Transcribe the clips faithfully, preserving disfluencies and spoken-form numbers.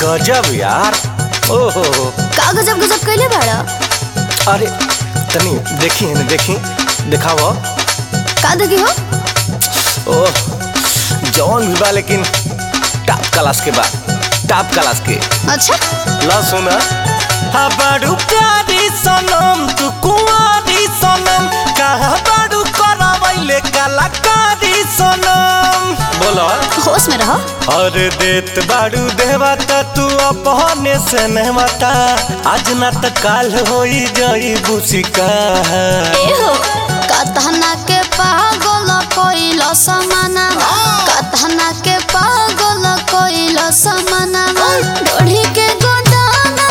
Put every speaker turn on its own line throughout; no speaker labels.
गजब यार। ओहो
का गजब गजब कैले बाड़ा।
अरे तनी देखी है ना, देखी दिखाओ
का देखी हो।
ओह जौन भी बा लेकिन टॉप क्लास के बा, टॉप क्लास के।
अच्छा
ला सुना।
हा बड़ू प्यारी सनम तू कुंवारी सनम, कहा बड़ू करावैले कलाकारी सनम।
बोलो
होश में रहो।
और देत बाड़ू देवता तू अपने से नहवता, आज ना त काल होई जाई बुसिका।
ए हो कथना के पागल कोइलो समाना, कथना के पागल कोइलो समाना, ढोढ़ी के गोदाना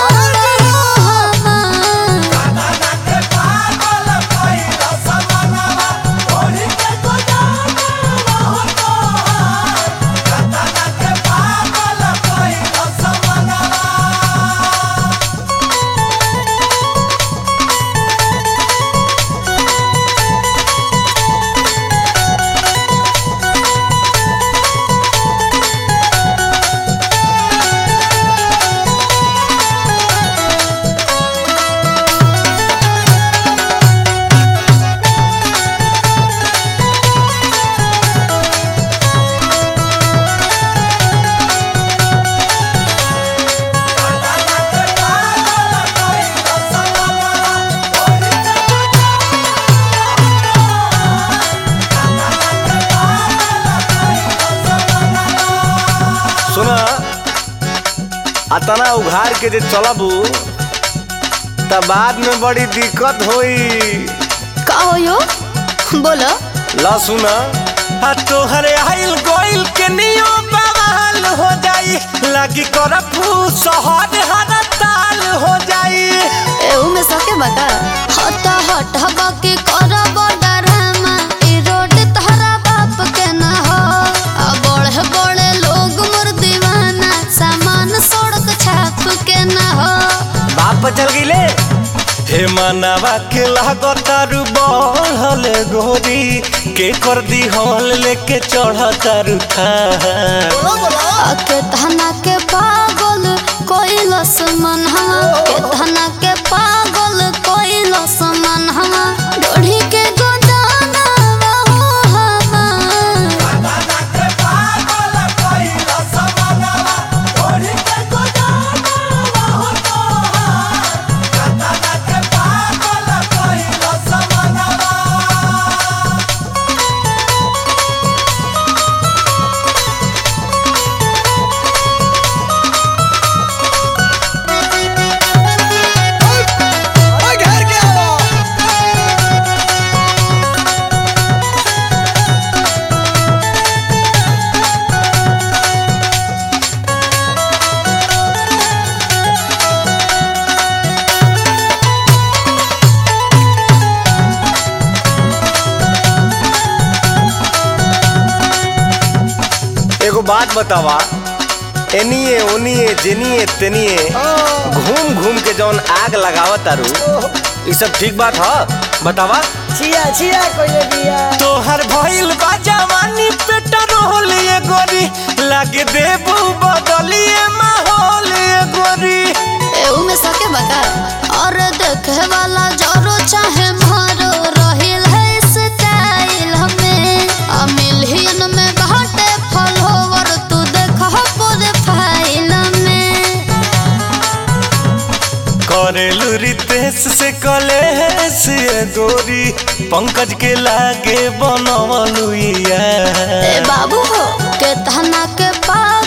अतना उघार के जे चलबू त बाद में बड़ी दिक्कत होई।
का होयो बोलो।
ला सुना।
हा तोहरे आइल गोइल के नियो बवाल हो जाई, लगी करफू शहर हर ताल हो जाई।
एहू में सके बता हट हट हवा के करब डरामा, ई रोड तहरा बाप के ना हो। आ बड़े बड़े लोग मोर दीवाना, सामान सड़क छाप के ना हो।
बाप पर चल गईले।
हे मनवा के लागतारू बढ़ल गोरी, के कर दी हल लेके चढ़तारू था।
के धना के पागल कोइलस मन हवा, के धना के पागल कोइलस मन हवा, ढोढ़ी के गोदाना हो हवा।
एगो बात बतावा, एनिए ओनिए जेनिए तेनिए घूम घूम के जौन आग लगावा तारू, ई सब ठीक बात ह? बतावा।
छिया छिया कोई दिया
तोहर भइल बा जवानी पेट्रोल ये गोरी, लागे देबू बदलिए माहौल ये गोरी।
एहू में सके बता और देखे वाला जरो चाहे मारो, रहिल है स्टाइल हमें आ मिलियन में बाटे फॉलोवर, तू देखो पूरे फाइल में।
करेलू रितेश से कलेश ये गोरी, पंकज के लागे बनवलू
ए बाबू हो के धना के पा